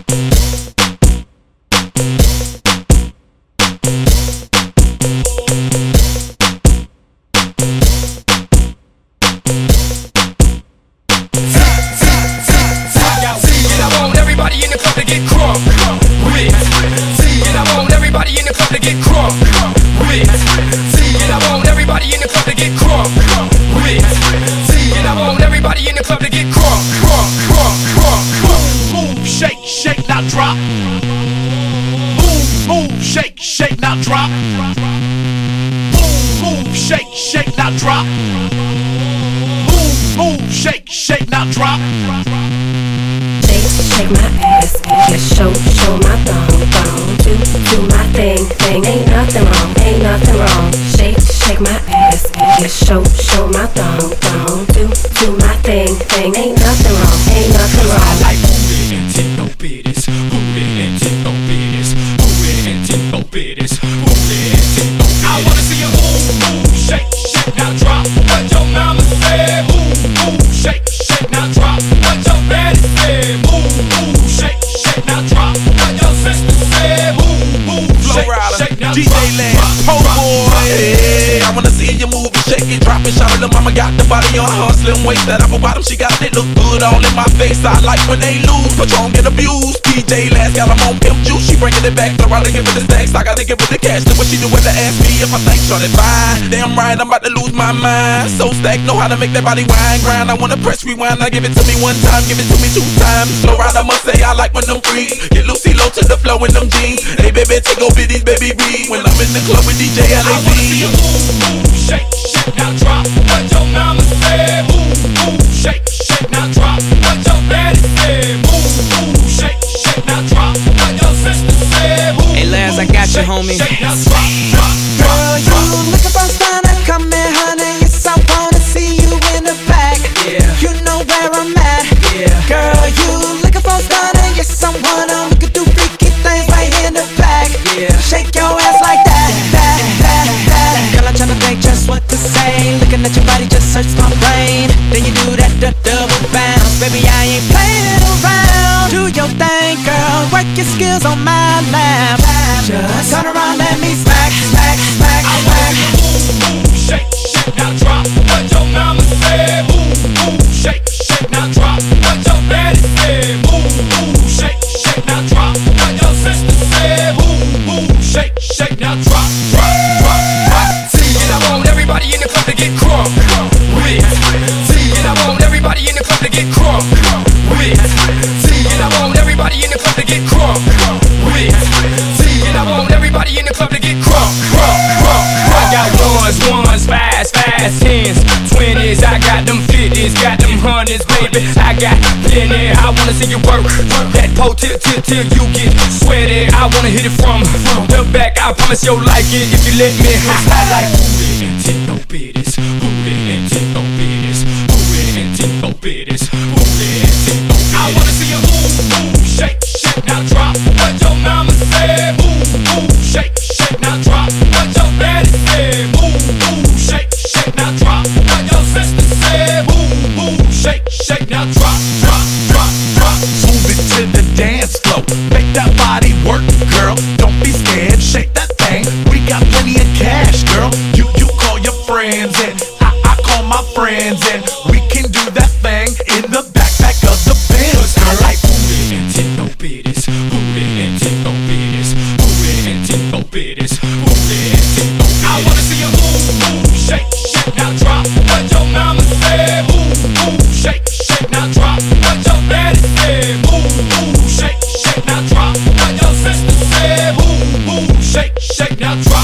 Drop. Move, shake, shake, now drop. Move, shake, shake, now drop. Move, shake, shake, now drop. Shake my ass, show my thong. Do my thing. Ain't nothing wrong. Shake my ass, show my thong. Do my thing. Ain't nothing wrong. I like booty and take no business. Booty and take no business. Booty and take no business. Booty and take no business. I wanna see you move, shake, shake, now drop. What your mama said, move, shake, shake, now drop. What your daddy said, move, shake, shake, now drop. What your sister said, move, shake, shake, now drop. DJ Lance, po boy. Hey, I wanna see you move and shake it, drop it. Shout out to mama, got the body on her slim waist. That apple bottom, she got it, look good all in my face. I like when they lose, Patron get abused. DJ Lance got them on pimp juice, she bringing it back. Throw out and give it the stacks, I gotta give it the cash. Look what she do when they ask me if I think short it fine. Damn right, I'm about to lose my mind. So stacked, know how to make that body wine grind. I wanna press rewind, I give it to me one time, give it to me 2 times. Slow ride, I must say I like when them free. Get Lucy low to the flow in them jeans. Hey baby, take over these baby read. When I'm in the club with DJ LAB. I wanna see you move, shake, shake, now drop. What your mama said, move, shake, shake, now drop. What your daddy said, move, shake, shake, now drop. What your sister said, move. Hey Laz, I got you, homie. Shake, now drop. Girl, you looking for stunner, come here, honey. Yes, I wanna see you in the back. Yeah. You know where I'm at. Yeah. Girl, you looking for stunner, yes, I wanna. We could do freaky things right in the back. Yeah. Shake your ass like that. Girl, I'm tryna think just what to say. Looking at your body just hurts my brain. Then you do that double bounce, baby, I ain't playing around. Do your thing, girl, work your skills on my lap. Just turn around, let me smack. I wanna see you move, shake, shake, now drop. What your mama said, move, shake, shake, now drop. What your daddy said, move, shake, shake, now drop. What your sister said, move, shake, shake, now drop. See, and I want everybody in the club to get crunk with. See, and I want everybody in the club to get crunk with. See, and I want everybody in the club to get crunk with. See, and I want everybody in the club to get crunk. I got ones, fives, tens, 20s. I got them 50s, got them hundreds, baby. I got plenty. I wanna see you work that pole till you get sweaty. I wanna hit it from the back. I promise you'll like it if you let me. I like booty and take no business. Booty and take no business. Booty and take no business. Booty and take no business. I wanna see you move, shake, shake, now drop. What your mama said, move, shake, shake, now drop. What your daddy said, move, shake, shake, now drop. What your sister said, move, shake, shake, now drop. Move it to the dance floor, make that body work, girl. Don't be scared, shake that thing. We got plenty of cash, girl. You call your friends and I call my friends and we can do that thing in the backpack of the Benz, girl. I like booty and take no business. Booty and take no business. Booty and take no business. Booty and take no business. I wanna see you move, shake, shake, now drop. What your mama said, move, shake, shake, now drop. What your daddy said, move, shake, shake, now drop. What your sister said, move, shake, shake, now drop.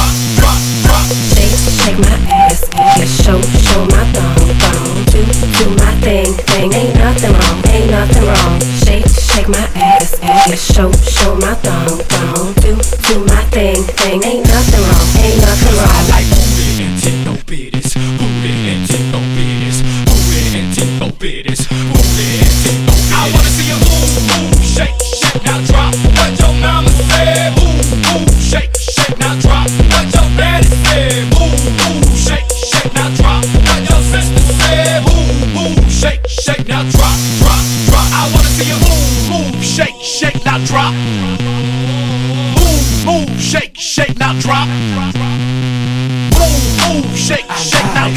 Shake my ass, show my thong. Do my thing. Ain't nothing wrong. Shake my ass, show my thong. Do my thing. Ain't nothing wrong. I like booty and take no business. Booty and take no business. Booty and take no business. Booty and take no business. I wanna see you move, shake, shake, now drop. What your mama said, move, shake, shake, now drop. What your daddy said, move, shake, shake, now drop. What your sister said, move, shake, shake, now drop. I wanna see you move, shake, shake.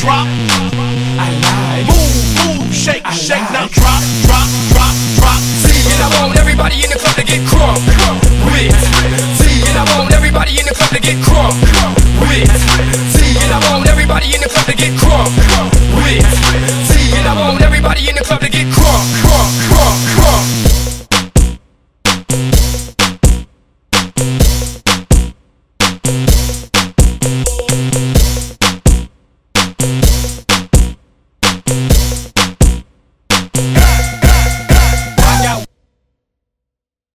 drop. I lied. Move, shake, shake, now drop, drop, drop, drop. See, and I want everybody in the club to get crunk with. See, and I want everybody in the club to get crunk with. See, and I want everybody in the club to get crunk with. See, and I want everybody in the club to get crunk.